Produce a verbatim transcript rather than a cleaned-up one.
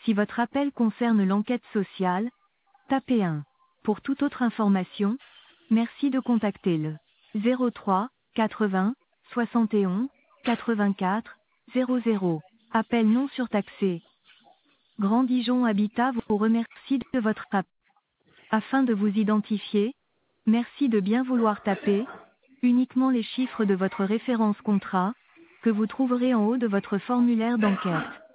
Si votre appel concerne l'enquête sociale, tapez un. Pour toute autre information, merci de contacter le zéro trois quatre-vingts soixante et onze quatre-vingt-quatre zéro zéro. Appel non surtaxé. Grand Dijon Habitat vous remercie de votre appel. Afin de vous identifier, merci de bien vouloir taper uniquement les chiffres de votre référence contrat, que vous trouverez en haut de votre formulaire d'enquête.